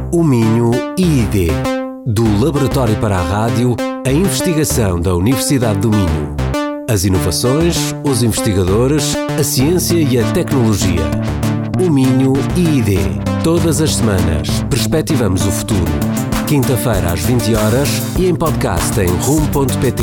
O Minho IID. Do Laboratório para a Rádio, a investigação da Universidade do Minho. As inovações, os investigadores, a ciência e a tecnologia. O Minho IID. Todas as semanas, perspectivamos o futuro. Quinta-feira às 20 horas e em podcast em rum.pt.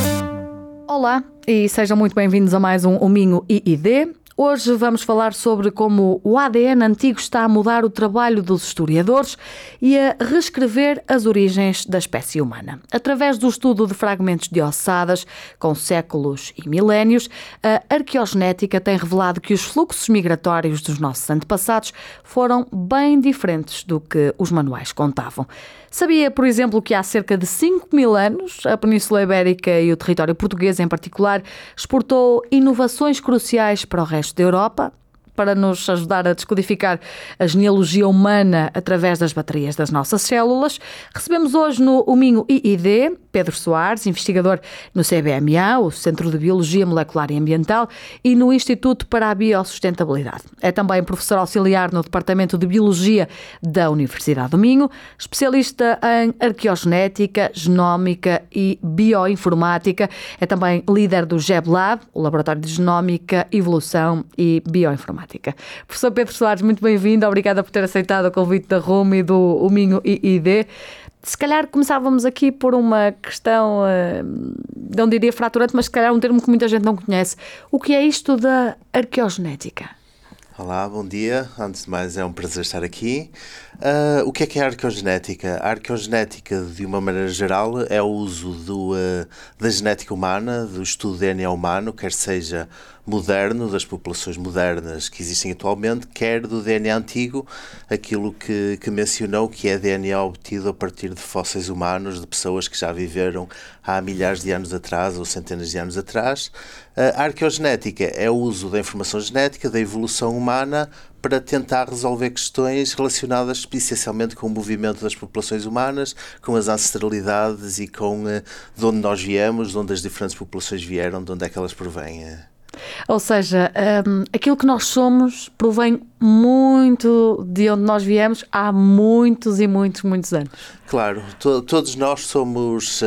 Olá e sejam muito bem-vindos a mais um O Minho IID. Hoje vamos falar sobre como o ADN antigo está a mudar o trabalho dos historiadores e a reescrever as origens da espécie humana. Através do estudo de fragmentos de ossadas com séculos e milénios, a arqueogenética tem revelado que os fluxos migratórios dos nossos antepassados foram bem diferentes do que os manuais contavam. Sabia, por exemplo, que há cerca de 5.000 anos, a Península Ibérica e o território português em particular exportou inovações cruciais para o resto da Europa, para nos ajudar a descodificar a genealogia humana através das baterias das nossas células. Recebemos hoje no O Minho IID Pedro Soares, investigador no CBMA, o Centro de Biologia Molecular e Ambiental, e no Instituto para a Biosustentabilidade. É também professor auxiliar no Departamento de Biologia da Universidade do Minho, especialista em arqueogenética, genómica e bioinformática. É também líder do GEBLab, o Laboratório de Genómica, Evolução e Bioinformática. Professor Pedro Soares, muito bem-vindo. Obrigada por ter aceitado o convite da RUM e do O Minho IID. Se calhar começávamos aqui por uma questão, não diria fraturante, mas se calhar um termo que muita gente não conhece. O que é isto da arqueogenética? Olá, bom dia. Antes de mais, é um prazer estar aqui. O que é a arqueogenética? A arqueogenética, de uma maneira geral, é o uso da genética humana, do estudo do DNA humano, quer seja moderno, das populações modernas que existem atualmente, quer do DNA antigo, aquilo que mencionou, que é DNA obtido a partir de fósseis humanos, de pessoas que já viveram há milhares de anos atrás ou centenas de anos atrás. A arqueogenética é o uso da informação genética, da evolução humana, para tentar resolver questões relacionadas essencialmente com o movimento das populações humanas, com as ancestralidades e com de onde nós viemos, de onde as diferentes populações vieram, de onde é que elas provêm. Ou seja, aquilo que nós somos provém muito de onde nós viemos há muitos e muitos anos. Claro, todos nós somos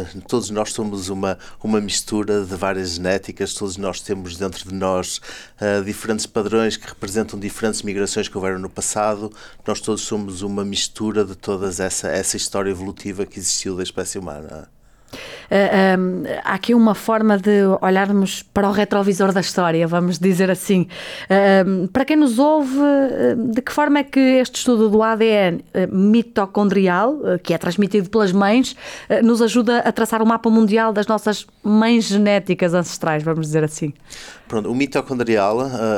uma mistura de várias genéticas, todos nós temos dentro de nós diferentes padrões que representam diferentes migrações que houveram no passado. Nós todos somos uma mistura de toda essa história evolutiva que existiu da espécie humana. Há aqui uma forma de olharmos para o retrovisor da história, vamos dizer assim. Para quem nos ouve, de que forma é que este estudo do ADN mitocondrial, que é transmitido pelas mães, nos ajuda a traçar o mapa mundial das nossas mães genéticas ancestrais, vamos dizer assim? Pronto, o mitocondrial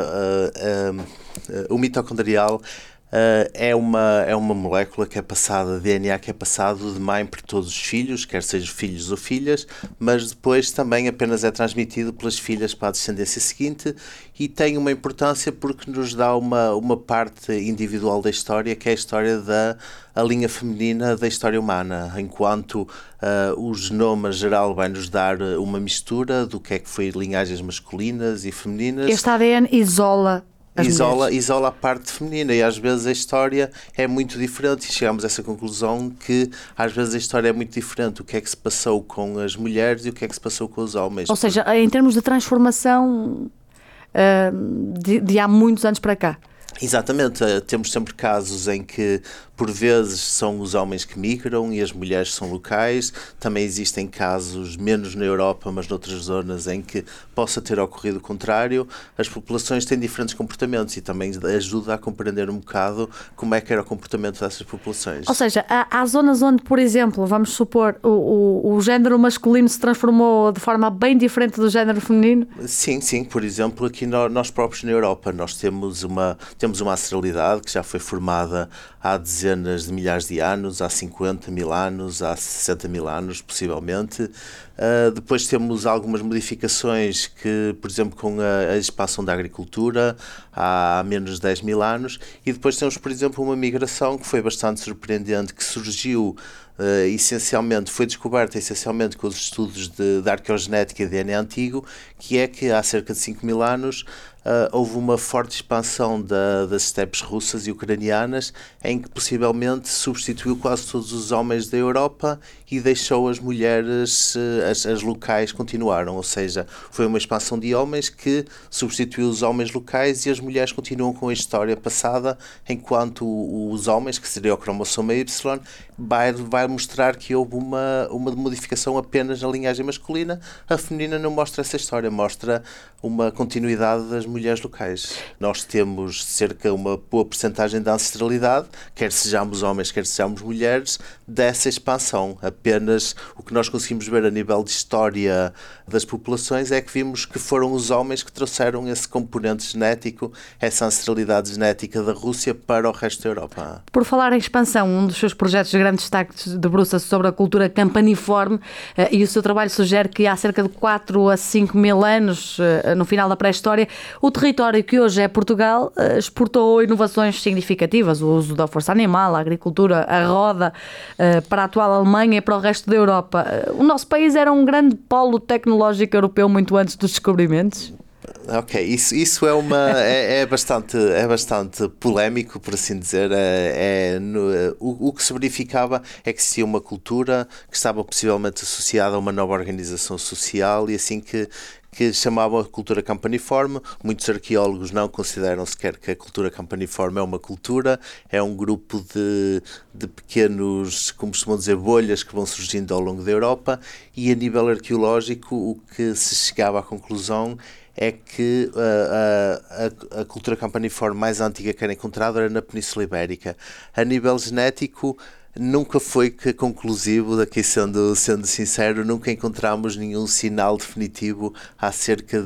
é uma molécula que é passada, DNA que é passado de mãe por todos os filhos, quer sejam filhos ou filhas, mas depois também apenas é transmitido pelas filhas para a descendência seguinte e tem uma importância porque nos dá uma parte individual da história, que é a história da linha feminina da história humana, enquanto o genoma geral vai nos dar uma mistura do que é que foi linhagens masculinas e femininas. Este ADN isola a parte feminina e às vezes a história é muito diferente e chegamos a essa conclusão que às vezes a história é muito diferente, o que é que se passou com as mulheres e o que é que se passou com os homens. Ou seja, em termos de transformação de há muitos anos para cá. Exatamente, temos sempre casos em que por vezes são os homens que migram e as mulheres são locais. Também existem casos, menos na Europa, mas noutras zonas, em que possa ter ocorrido o contrário. As populações têm diferentes comportamentos e também ajuda a compreender um bocado como é que era o comportamento dessas populações. Ou seja, há zonas onde, por exemplo, vamos supor, o género masculino se transformou de forma bem diferente do género feminino? Sim. Por exemplo, aqui nós próprios na Europa, nós temos uma ancestralidade que já foi formada há dezenas de milhares de anos, há 50.000 anos, há 60.000 anos, possivelmente, Depois temos algumas modificações que, por exemplo, com a expansão da agricultura há menos de 10 mil anos, e depois temos, por exemplo, uma migração que foi bastante surpreendente, que surgiu essencialmente, foi descoberta essencialmente com os estudos de arqueogenética e DNA antigo, que é que há cerca de 5 mil anos houve uma forte expansão das estepes russas e ucranianas, em que possivelmente substituiu quase todos os homens da Europa e deixou as mulheres, as locais continuaram, ou seja, foi uma expansão de homens que substituiu os homens locais e as mulheres continuam com a história passada, enquanto os homens, que seria o cromossoma Y, vai mostrar que houve uma modificação apenas na linhagem masculina. A feminina não mostra essa história, mostra uma continuidade das mulheres locais. Nós temos cerca de uma boa percentagem de ancestralidade, quer sejamos homens, quer sejamos mulheres, dessa expansão. Apenas o que nós conseguimos ver a nível de história das populações é que vimos que foram os homens que trouxeram esse componente genético, essa ancestralidade genética da Rússia para o resto da Europa. Por falar em expansão, um dos seus projetos de grande destaque debruça-se sobre a cultura campaniforme, e o seu trabalho sugere que há cerca de 4 a 5 mil anos, no final da pré-história, o território que hoje é Portugal exportou inovações significativas, o uso da força animal, a agricultura, a roda, para a atual Alemanha e para o resto da Europa. O nosso país era um grande polo tecnológico europeu muito antes dos descobrimentos? Ok, isso é bastante polémico, por assim dizer. O que se verificava é que existia uma cultura que estava possivelmente associada a uma nova organização social e assim que chamavam a cultura campaniforme. Muitos arqueólogos não consideram sequer que a cultura campaniforme é uma cultura, é um grupo de pequenos, como costumam dizer, bolhas que vão surgindo ao longo da Europa, e a nível arqueológico o que se chegava à conclusão é que a cultura campaniforme mais antiga que era encontrada era na Península Ibérica. A nível genético, nunca foi conclusivo, daqui sendo sincero, nunca encontramos nenhum sinal definitivo acerca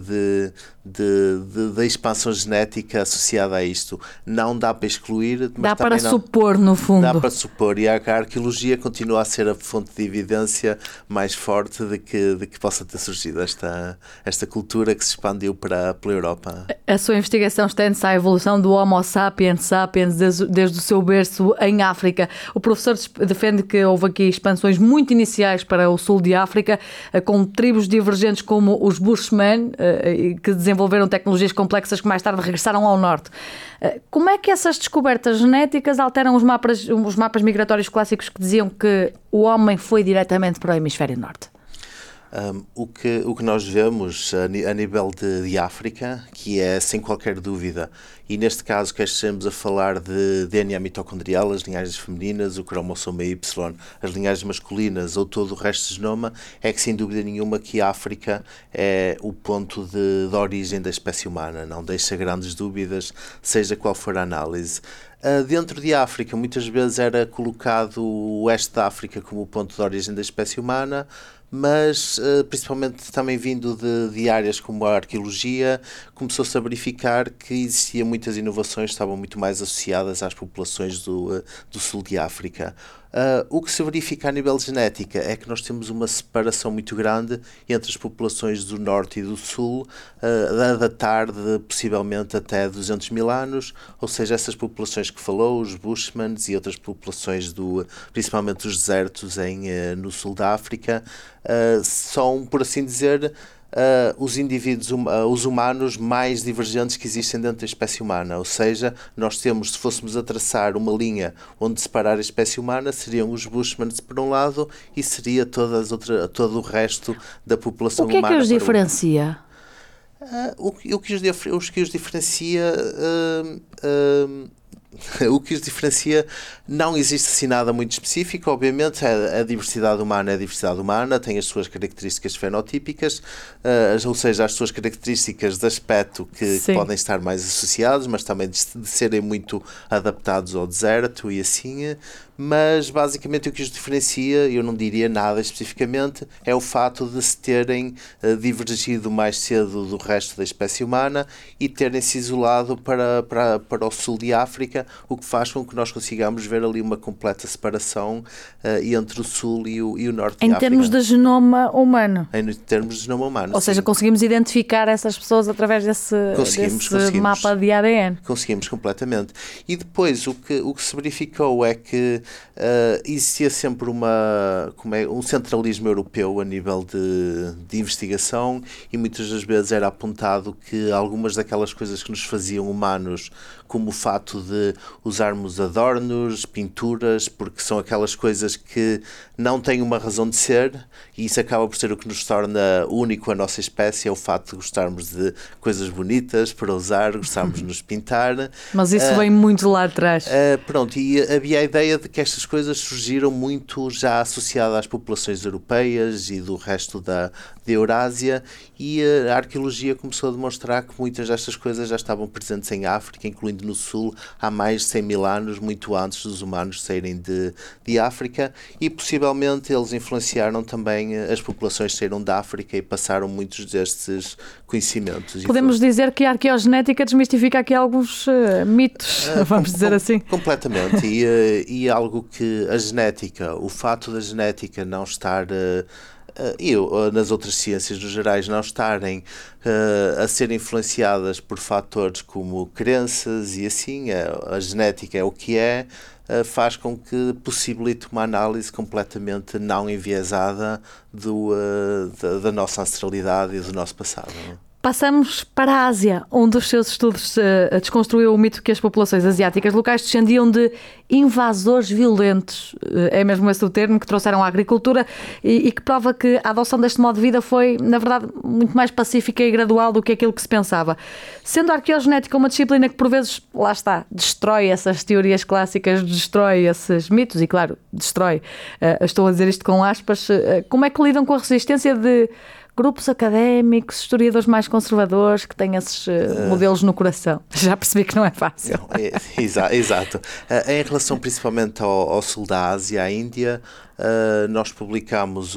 da expansão genética associada a isto. Não dá para excluir, mas dá para supor, no fundo. Dá para supor, e a arqueologia continua a ser a fonte de evidência mais forte de que possa ter surgido esta cultura que se expandiu pela Europa. A sua investigação estende-se à evolução do Homo sapiens sapiens desde o seu berço em África. O professor defende que houve aqui expansões muito iniciais para o sul de África, com tribos divergentes como os Bushmen, que desenvolveram tecnologias complexas que mais tarde regressaram ao norte. Como é que essas descobertas genéticas alteram os mapas migratórios clássicos que diziam que o homem foi diretamente para o hemisfério norte? O que nós vemos a nível de África, que é sem qualquer dúvida, e neste caso que estamos a falar de DNA mitocondrial, as linhagens femininas, o cromossoma Y, as linhagens masculinas ou todo o resto do genoma, é que sem dúvida nenhuma que a África é o ponto de origem da espécie humana, não deixa grandes dúvidas, seja qual for a análise. Dentro de África, muitas vezes era colocado o oeste da África como o ponto de origem da espécie humana, mas principalmente também vindo de áreas como a arqueologia, começou-se a verificar que existiam muitas inovações que estavam muito mais associadas às populações do sul de África. O que se verifica a nível de genética é que nós temos uma separação muito grande entre as populações do norte e do sul, a datar de possivelmente até 200 mil anos, ou seja, essas populações que falou, os Bushmans e outras populações, principalmente dos desertos no sul da África, são, por assim dizer, os indivíduos, os humanos mais divergentes que existem dentro da espécie humana. Ou seja, nós temos, se fôssemos a traçar uma linha onde separar a espécie humana, seriam os Bushmans por um lado e seria todo o resto da população humana. O que é que os diferencia? O que os diferencia... O que os diferencia, não existe assim nada muito específico, obviamente a diversidade humana é a diversidade humana, tem as suas características fenotípicas, ou seja, as suas características de aspecto que podem estar mais associadas, mas também de serem muito adaptados ao deserto e assim, mas basicamente o que os diferencia, eu não diria nada especificamente, é o fato de se terem divergido mais cedo do resto da espécie humana e terem se isolado para o sul de África, genética, o que faz com que nós consigamos ver ali uma completa separação entre o Sul e o Norte de África. Em termos de genoma humano? Em termos de genoma humano, Ou seja, conseguimos identificar essas pessoas através desse mapa de ADN? Conseguimos completamente. E depois o que se verificou é que existia sempre um centralismo europeu a nível de investigação, e muitas das vezes era apontado que algumas daquelas coisas que nos faziam humanos, como o fato de usarmos adornos, pinturas, porque são aquelas coisas que não têm uma razão de ser, e isso acaba por ser o que nos torna único a nossa espécie, é o fato de gostarmos de coisas bonitas para usar, gostarmos de nos pintar. Mas isso vem muito lá atrás. Pronto, e havia a ideia de que estas coisas surgiram muito já associadas às populações europeias e do resto da Eurásia, e a arqueologia começou a demonstrar que muitas destas coisas já estavam presentes em África, incluindo no Sul, há mais de 100 mil anos, muito antes dos humanos saírem de África, e possivelmente eles influenciaram também as populações que saíram da África e passaram muitos destes conhecimentos. Podemos dizer que a arqueogenética desmistifica aqui alguns mitos, vamos dizer assim. Completamente, e algo que a genética, o fato da genética não estar... e nas outras ciências no gerais não estarem a ser influenciadas por fatores como crenças e assim, a genética é o que é, faz com que possibilite uma análise completamente não enviesada da nossa ancestralidade e do nosso passado. Passamos para a Ásia, onde os seus estudos desconstruiu o mito que as populações asiáticas locais descendiam de invasores violentos, é mesmo esse o termo, que trouxeram à agricultura e que prova que a adoção deste modo de vida foi, na verdade, muito mais pacífica e gradual do que aquilo que se pensava. Sendo a arqueogenética uma disciplina que, por vezes, lá está, destrói essas teorias clássicas, destrói esses mitos e, claro, destrói. Estou a dizer isto com aspas. Como é que lidam com a resistência de grupos académicos, historiadores mais conservadores que têm esses modelos no coração? Já percebi que não é fácil. Exato. Em relação principalmente ao sul da Ásia, à Índia, nós publicámos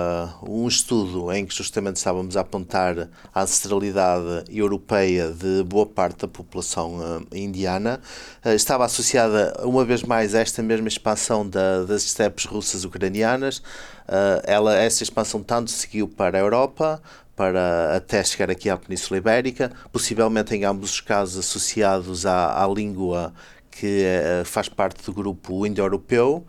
um estudo em que justamente estávamos a apontar a ancestralidade europeia de boa parte da população indiana. Estava associada, uma vez mais, a esta mesma expansão das estepes russas ucranianas. Essa expansão tanto seguiu para a Europa, até chegar aqui à Península Ibérica, possivelmente em ambos os casos associados à língua que faz parte do grupo indo-europeu,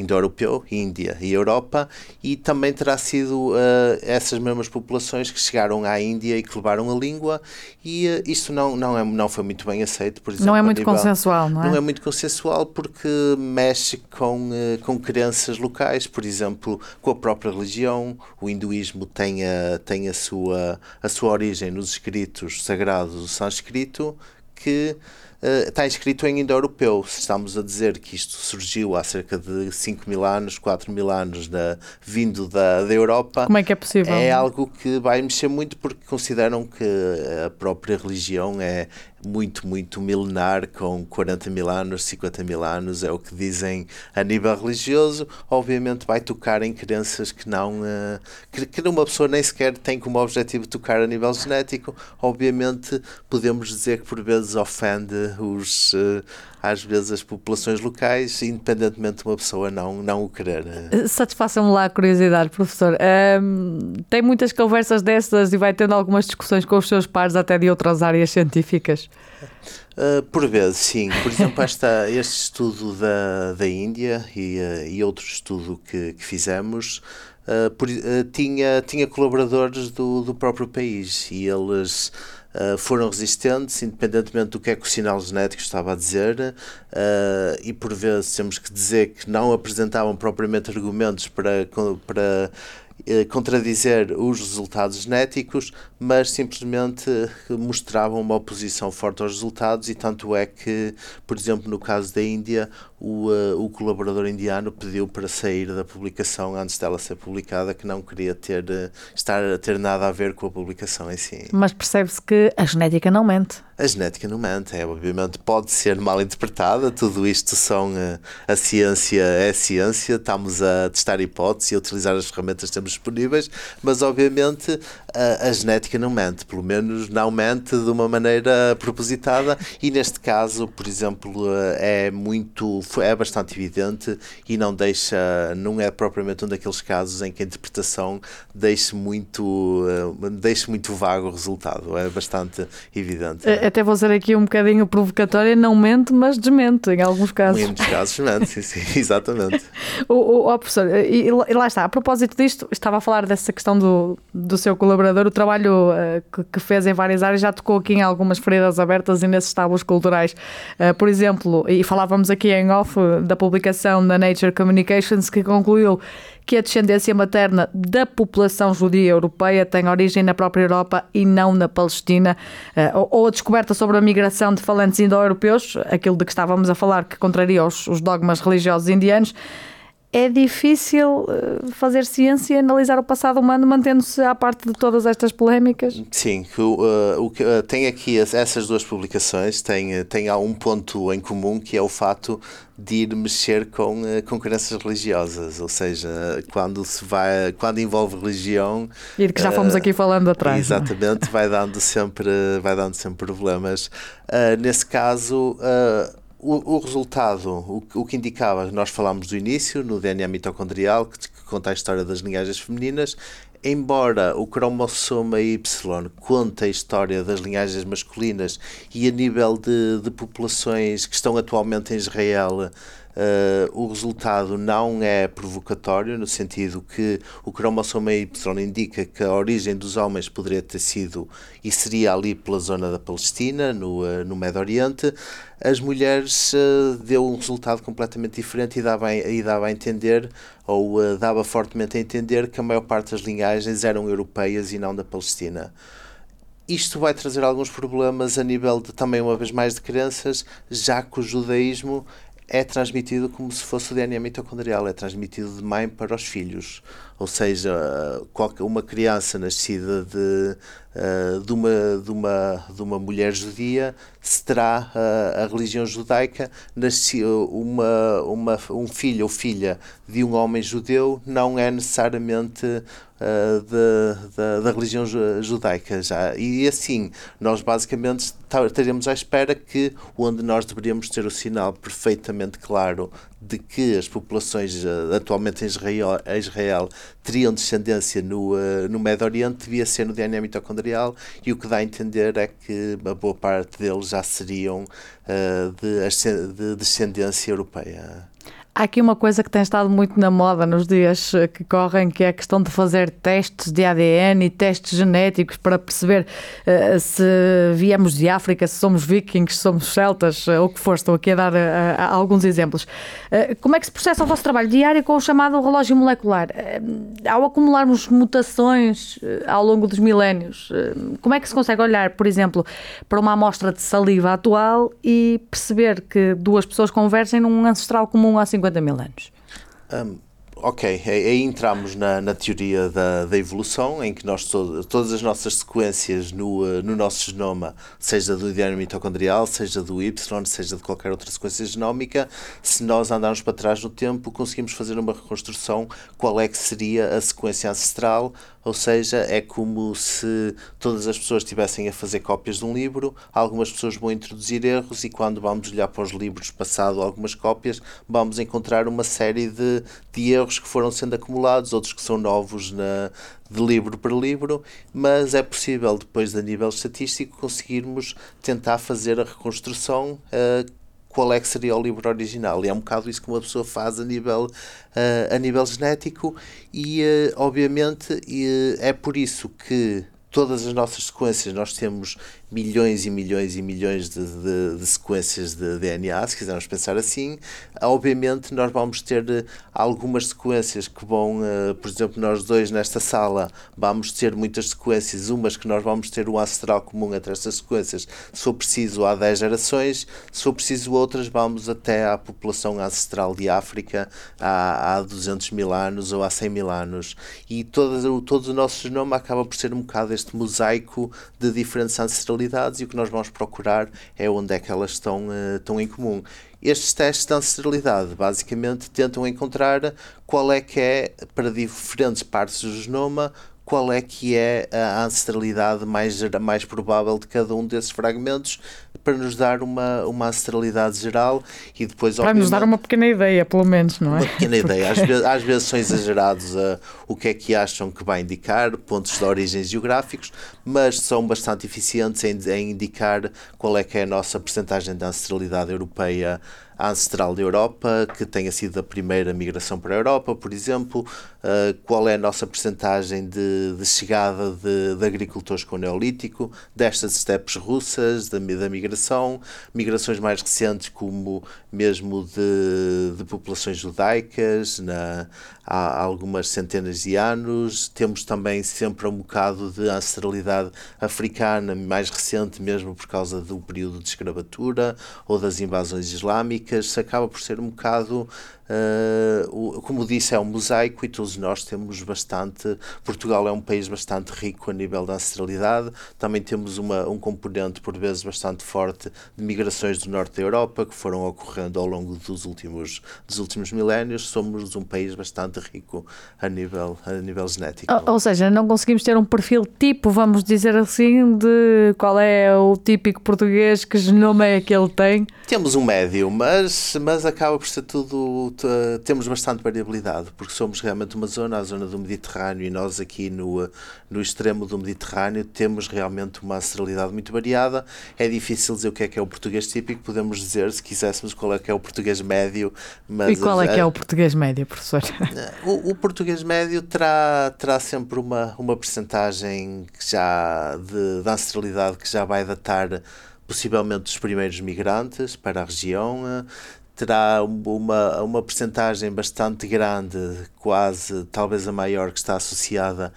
Índia e Europa, e também terá sido essas mesmas populações que chegaram à Índia e que levaram a língua, e isto não foi muito bem aceito, por exemplo. Não é muito consensual, não é? Não é muito consensual porque mexe com crenças locais, por exemplo, com a própria religião. O hinduísmo tem a sua origem nos escritos sagrados do sânscrito, que está escrito em indo-europeu. Se estamos a dizer que isto surgiu há cerca de 5 mil anos, 4 mil anos, vindo da Europa... Como é que é possível? É algo que vai mexer muito, porque consideram que a própria religião é muito, muito milenar, com 40 mil anos, 50 mil anos, é o que dizem a nível religioso. Obviamente vai tocar em crenças que uma pessoa nem sequer tem como objetivo tocar a nível genético. Obviamente podemos dizer que por vezes ofende às vezes as populações locais, independentemente de uma pessoa não o querer. Satisfaça-me lá a curiosidade, professor. Tem muitas conversas dessas e vai tendo algumas discussões com os seus pares até de outras áreas científicas? Por vezes, sim. Por exemplo, este estudo da Índia e outro estudo que fizemos tinha colaboradores do próprio país, e eles foram resistentes, independentemente do que é que o sinal genético estava a dizer, e por vezes temos que dizer que não apresentavam propriamente argumentos para contradizer os resultados genéticos, mas simplesmente mostravam uma oposição forte aos resultados, e tanto é que, por exemplo, no caso da Índia, o colaborador indiano pediu para sair da publicação antes dela ser publicada, que não queria ter nada a ver com a publicação em si. Mas percebe-se que a genética não mente. A genética não mente, obviamente pode ser mal interpretada, tudo isto a ciência é ciência, estamos a testar hipóteses e a utilizar as ferramentas que temos temos disponíveis, mas obviamente a genética não mente, pelo menos não mente de uma maneira propositada, e neste caso, por exemplo, é bastante evidente e não é propriamente um daqueles casos em que a interpretação deixe muito vago o resultado, é bastante evidente. Até vou ser aqui um bocadinho provocatória, não mente, mas desmente em alguns casos. Em muitos casos mente, sim, exatamente. Professor, e lá está, a propósito disto, estava a falar dessa questão do seu colaborador, o trabalho que fez em várias áreas já tocou aqui em algumas feridas abertas e nesses tabus culturais. Por exemplo, e falávamos aqui em off da publicação da Nature Communications, que concluiu que a descendência materna da população judia europeia tem origem na própria Europa e não na Palestina, ou a descoberta sobre a migração de falantes indo-europeus, aquilo de que estávamos a falar, que contraria os dogmas religiosos indianos. É difícil fazer ciência e analisar o passado humano mantendo-se à parte de todas estas polémicas? Sim, tem aqui essas duas publicações, tem um ponto em comum, que é o fato de ir mexer com crenças religiosas, ou seja, quando envolve religião... E de que já fomos aqui falando atrás. Exatamente, vai dando sempre problemas. Nesse caso... O resultado, o que indicava, nós falámos do início, no DNA mitocondrial, que conta a história das linhagens femininas, embora o cromossoma Y conte a história das linhagens masculinas e a nível de populações que estão atualmente em Israel, o resultado não é provocatório, no sentido que o cromossoma Y indica que a origem dos homens poderia ter sido e seria ali pela zona da Palestina, no Médio Oriente. As mulheres deu um resultado completamente diferente e dava a entender, ou dava fortemente a entender, que a maior parte das linhagens eram europeias e não da Palestina. Isto vai trazer alguns problemas a nível também, uma vez mais, de crenças, já que o judaísmo é transmitido como se fosse o DNA mitocondrial, é transmitido de mãe para os filhos. Ou seja, uma criança nascida de uma mulher judia, se terá a religião judaica, um filho ou filha de um homem judeu não é necessariamente da religião judaica já. E assim, nós basicamente estaríamos à espera que, onde nós deveríamos ter o sinal perfeitamente claro de que as populações atualmente em Israel teriam descendência no Médio Oriente, devia ser no DNA mitocondrial, e o que dá a entender é que a boa parte deles já seriam de descendência europeia. Há aqui uma coisa que tem estado muito na moda nos dias que correm, que é a questão de fazer testes de ADN e testes genéticos para perceber se viemos de África, se somos vikings, se somos celtas, ou o que for. Estou aqui a dar alguns exemplos. Como é que se processa o vosso trabalho diário com o chamado relógio molecular? Ao acumularmos mutações ao longo dos milénios, como é que se consegue olhar, por exemplo, para uma amostra de saliva atual e perceber que duas pessoas convergem num ancestral comum há 50 mil anos? Ok, aí entramos na teoria da evolução, em que nós todas as nossas sequências no nosso genoma, seja do DNA mitocondrial, seja do Y, seja de qualquer outra sequência genómica, se nós andarmos para trás no tempo, conseguimos fazer uma reconstrução qual é que seria a sequência ancestral. Ou seja, é como se todas as pessoas estivessem a fazer cópias de um livro, algumas pessoas vão introduzir erros e quando vamos olhar para os livros passado algumas cópias, vamos encontrar uma série de erros que foram sendo acumulados, outros que são novos de livro para livro, mas é possível depois, a nível estatístico, conseguirmos tentar fazer a reconstrução qual é que seria o livro original. E é um bocado isso que uma pessoa faz a nível genético e, obviamente, é por isso que todas as nossas sequências, nós temos milhões e milhões e milhões de sequências de DNA, se quisermos pensar assim. Obviamente nós vamos ter algumas sequências que vão, por exemplo, nós dois nesta sala vamos ter muitas sequências, umas que nós vamos ter um ancestral comum entre estas sequências, se for preciso há 10 gerações, se for preciso outras vamos até à população ancestral de África há 200 mil anos ou há 100 mil anos, e todo o nosso genoma acaba por ser um bocado este mosaico de diferentes ancestralidades. ancestralidades e o que nós vamos procurar é onde é que elas estão em comum. Estes testes de ancestralidade basicamente tentam encontrar qual é que é, para diferentes partes do genoma, qual é que é a ancestralidade mais provável de cada um desses fragmentos, para nos dar uma ancestralidade geral e depois, para nos dar uma pequena ideia, pelo menos, não é? Uma pequena ideia. Às vezes são exagerados o que é que acham que vai indicar, pontos de origem geográficos, mas são bastante eficientes em indicar qual é que é a nossa percentagem de ancestralidade europeia ancestral da Europa, que tenha sido a primeira migração para a Europa, por exemplo, qual é a nossa percentagem de chegada de agricultores com o Neolítico, destas estepes russas, da migração, migrações mais recentes como mesmo de populações judaicas, há algumas centenas de anos. Temos também sempre um bocado de ancestralidade africana, mais recente mesmo por causa do período de escravatura ou das invasões islâmicas. Acaba por ser um bocado, como disse, é um mosaico e todos nós temos bastante. Portugal é um país bastante rico a nível da ancestralidade, também temos um componente por vezes bastante forte de migrações do norte da Europa que foram ocorrendo ao longo dos últimos milénios. Somos um país bastante rico a nível genético. Ou seja, não conseguimos ter um perfil tipo, vamos dizer assim, de qual é o típico português, que genoma é que ele tem? Temos um médio, mas acaba por ser tudo. Temos bastante variabilidade, porque somos realmente uma zona, a zona do Mediterrâneo, e nós aqui no extremo do Mediterrâneo temos realmente uma ancestralidade muito variada. É difícil dizer o que é o português típico, podemos dizer, se quiséssemos, qual é que é o português médio. Mas e qual é que é o português médio, professor? O português médio terá sempre uma percentagem de ancestralidade que já vai datar possivelmente dos primeiros migrantes para a região. Terá uma percentagem bastante grande, quase, talvez a maior, que está associada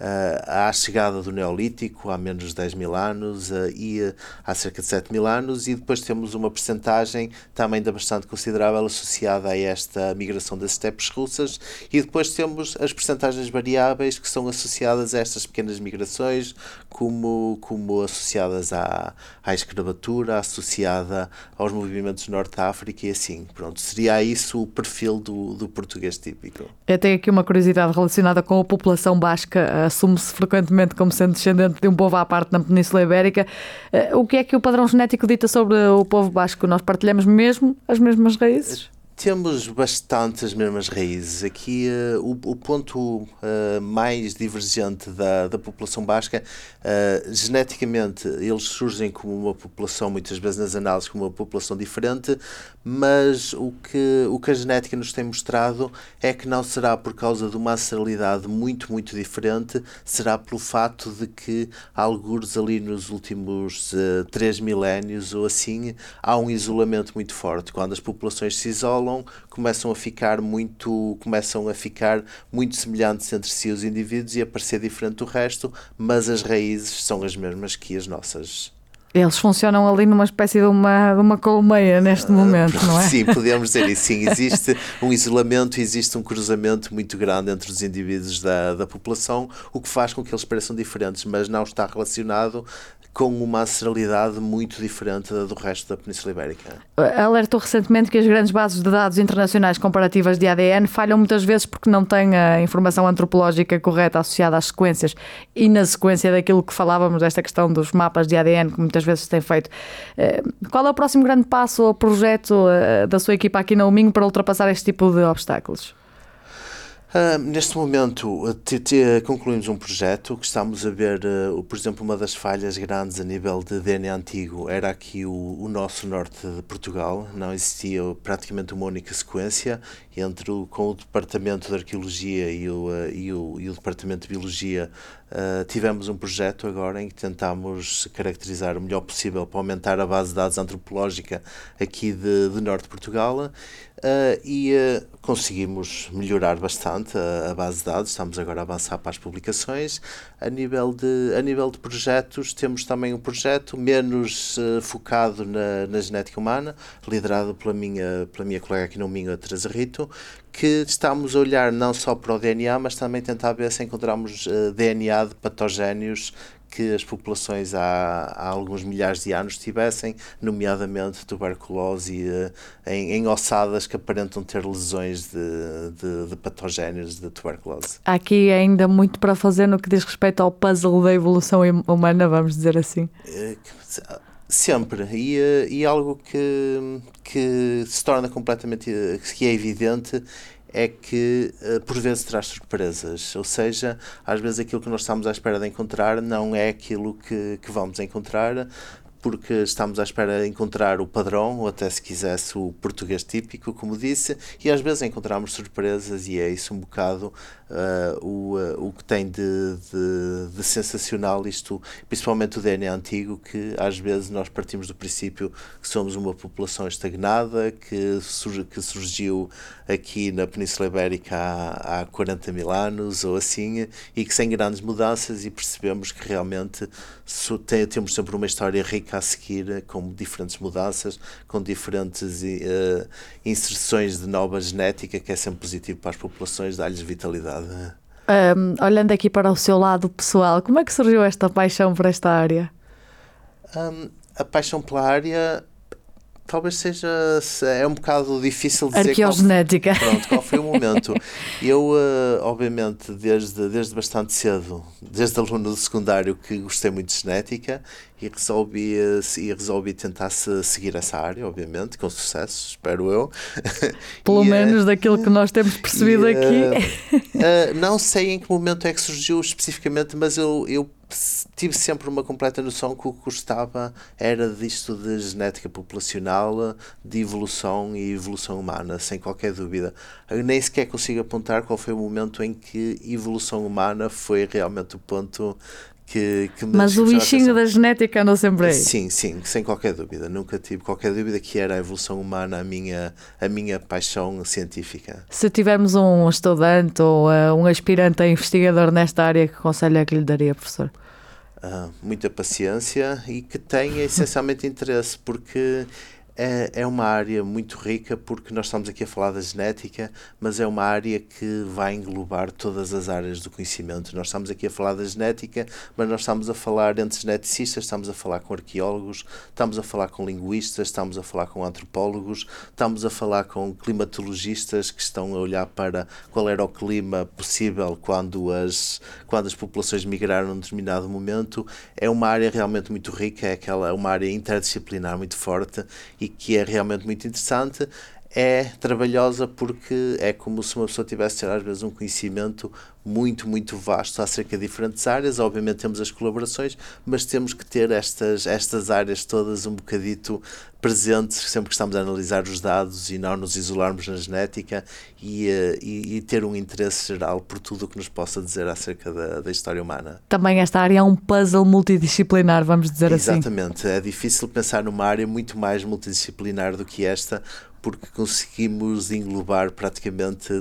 à chegada do Neolítico, há menos de 10 mil anos e há cerca de 7 mil anos, e depois temos uma percentagem também ainda bastante considerável associada a esta migração das estepes russas, e depois temos as percentagens variáveis que são associadas a estas pequenas migrações, como associadas à escravatura, associada aos movimentos do Norte da África e assim. Pronto, seria isso o perfil do português típico. Eu tenho aqui uma curiosidade relacionada com a população basca. Assume-se frequentemente como sendo descendente de um povo à parte na Península Ibérica. O que é que o padrão genético dita sobre o povo basco? Nós partilhamos mesmo as mesmas raízes? Temos bastante as mesmas raízes. Aqui o ponto mais divergente da população basca, geneticamente eles surgem como uma população, muitas vezes nas análises, como uma população diferente, mas o que a genética nos tem mostrado é que não será por causa de uma ancestralidade muito, muito diferente, será pelo fato de que, algures ali nos últimos 3 milénios ou assim, há um isolamento muito forte. Quando as populações se isolam, começam a ficar muito semelhantes entre si os indivíduos e a parecer diferente do resto, mas as raízes são as mesmas que as nossas. Eles funcionam ali numa espécie de uma colmeia neste momento, não é? Sim, podemos dizer isso. Sim, existe um isolamento, existe um cruzamento muito grande entre os indivíduos da população, o que faz com que eles pareçam diferentes, mas não está relacionado com uma ancestralidade muito diferente do resto da Península Ibérica. Alertou recentemente que as grandes bases de dados internacionais comparativas de ADN falham muitas vezes porque não têm a informação antropológica correta associada às sequências e na sequência daquilo que falávamos, desta questão dos mapas de ADN que muitas vezes se tem feito. Qual é o próximo grande passo ou projeto da sua equipa aqui na UMinho para ultrapassar este tipo de obstáculos? Neste momento concluímos um projeto que estamos a ver, por exemplo, uma das falhas grandes a nível de DNA antigo era aqui o nosso norte de Portugal. Não existia praticamente uma única sequência com o Departamento de Arqueologia e o Departamento de Biologia. Tivemos um projeto agora em que tentámos caracterizar o melhor possível para aumentar a base de dados antropológica aqui de Norte de Portugal, e conseguimos melhorar bastante a base de dados. Estamos agora a avançar para as publicações. A nível de projetos, temos também um projeto menos focado na genética humana, liderado pela minha colega aqui no Minho, a Teresa Rito, que estamos a olhar não só para o DNA, mas também tentar ver se encontramos DNA de patogénios que as populações há alguns milhares de anos tivessem, nomeadamente tuberculose em ossadas que aparentam ter lesões de patogénios de tuberculose. Há aqui ainda muito para fazer no que diz respeito ao puzzle da evolução humana, vamos dizer assim. Sempre, e algo que se torna completamente, que é evidente, é que por vezes traz surpresas, ou seja, às vezes aquilo que nós estamos à espera de encontrar não é aquilo que vamos encontrar, porque estamos à espera de encontrar o padrão, ou até se quisesse o português típico, como disse, e às vezes encontramos surpresas, e é isso um bocado o que tem de sensacional isto, principalmente o DNA antigo, que às vezes nós partimos do princípio que somos uma população estagnada, que surgiu aqui na Península Ibérica há 40 mil anos, ou assim, e que sem grandes mudanças, e percebemos que realmente temos sempre uma história rica a seguir, com diferentes mudanças, com diferentes inserções de nova genética, que é sempre positivo para as populações, dá-lhes vitalidade. Olhando aqui para o seu lado pessoal, como é que surgiu esta paixão por esta área? A paixão pela área talvez é um bocado difícil dizer. Arqueogenética. Qual foi o momento? Eu, obviamente, desde bastante cedo, desde aluno do secundário, que gostei muito de genética e resolvi tentar seguir essa área, obviamente, com sucesso, espero eu. Pelo menos daquilo que nós temos percebido aqui. Não sei em que momento é que surgiu especificamente, mas eu tive sempre uma completa noção que o que gostava era disto de genética populacional, de evolução e evolução humana, sem qualquer dúvida. Eu nem sequer consigo apontar qual foi o momento em que evolução humana foi realmente o ponto que me... Mas o bichinho da genética andou sempre aí. Sim, sem qualquer dúvida. Nunca tive qualquer dúvida que era a evolução humana a minha paixão científica. Se tivermos um estudante ou um aspirante a investigador nesta área, que conselho é que lhe daria, professor? Muita paciência e que tenha essencialmente interesse, porque é uma área muito rica, porque nós estamos aqui a falar da genética, mas é uma área que vai englobar todas as áreas do conhecimento. Nós estamos aqui a falar da genética, mas nós estamos a falar entre geneticistas, estamos a falar com arqueólogos, estamos a falar com linguistas, estamos a falar com antropólogos, estamos a falar com climatologistas que estão a olhar para qual era o clima possível quando as populações migraram num determinado momento. É uma área realmente muito rica, é uma área interdisciplinar muito forte e que é realmente muito interessante. É trabalhosa porque é como se uma pessoa tivesse às vezes um conhecimento muito, muito vasto acerca de diferentes áreas. Obviamente temos as colaborações, mas temos que ter estas áreas todas um bocadito presentes sempre que estamos a analisar os dados e não nos isolarmos na genética e ter um interesse geral por tudo o que nos possa dizer acerca da história humana. Também esta área é um puzzle multidisciplinar, vamos dizer assim. Exatamente, é difícil pensar numa área muito mais multidisciplinar do que esta, porque conseguimos englobar praticamente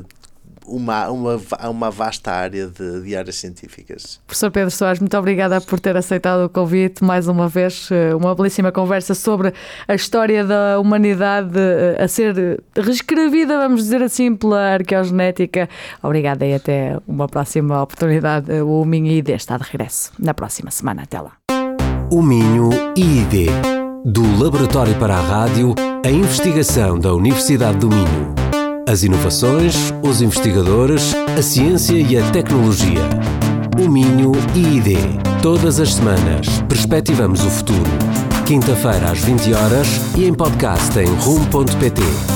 uma vasta área de áreas científicas. Professor Pedro Soares, muito obrigada por ter aceitado o convite. Mais uma vez, uma belíssima conversa sobre a história da humanidade a ser reescrevida, vamos dizer assim, pela arqueogenética. Obrigada e até uma próxima oportunidade. O Minho ID está de regresso na próxima semana. Até lá. O Minho ID, do Laboratório para a Rádio, a investigação da Universidade do Minho. As inovações, os investigadores, a ciência e a tecnologia. O Minho ID. Todas as semanas, perspectivamos o futuro. Quinta-feira às 20 horas e em podcast em rum.pt.